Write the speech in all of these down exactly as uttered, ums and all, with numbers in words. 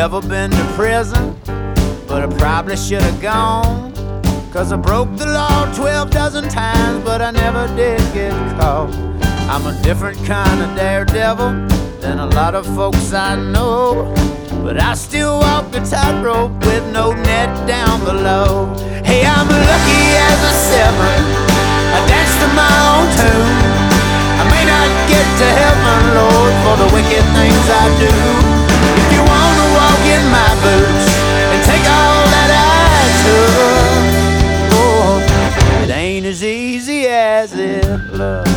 never been to prison, but I probably should have gone. Cause I broke the law twelve dozen times, but I never did get caught. I'm a different kind of daredevil than a lot of folks I know, but I still walk the tightrope with no net down below. Hey, I'm lucky as a seven, I dance to my own tune. I may not get to heaven, Lord, for the wicked things I do. If you wanna walk in my boots and take all that I took, oh, it ain't as easy as it looks.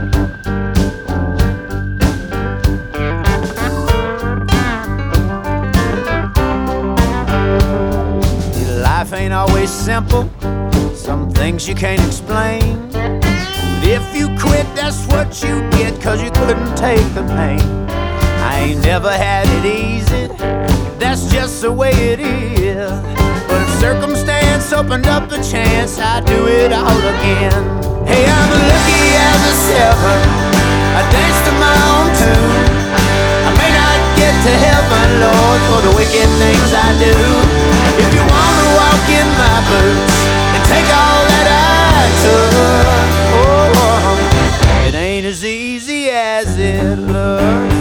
Life ain't always simple, some things you can't explain. But if you quit, that's what you get, cause you couldn't take the pain. I ain't never had it easy, that's just the way it is. But if circumstance opened up a chance, I'd do it all again. Hey, I'm lucky as a seven, I dance to my own tune. I may not get to heaven, Lord, for the wicked things I do. If you wanna walk in my boots and take all that I took, oh, it ain't as easy as it looks.